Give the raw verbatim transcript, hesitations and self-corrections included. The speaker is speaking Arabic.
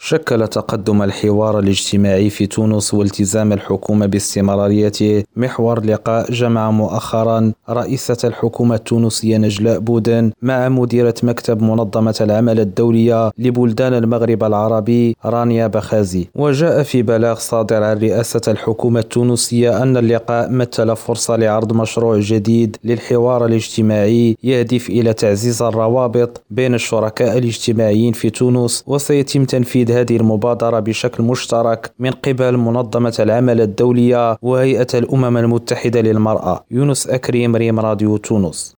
شكل تقدم الحوار الاجتماعي في تونس والتزام الحكومة باستمراريته محور لقاء جمع مؤخرا رئيسة الحكومة التونسية نجلاء بودن مع مديرة مكتب منظمة العمل الدولية لبلدان المغرب العربي رانيا بخازي. وجاء في بلاغ صادر عن رئاسة الحكومة التونسية أن اللقاء مثل فرصة لعرض مشروع جديد للحوار الاجتماعي يهدف إلى تعزيز الروابط بين الشركاء الاجتماعيين في تونس، وسيتم تنفيذ هذه المبادرة بشكل مشترك من قبل منظمة العمل الدولية وهيئة الأمم المتحدة للمرأة. يونس أكريم، ريم راديو تونس.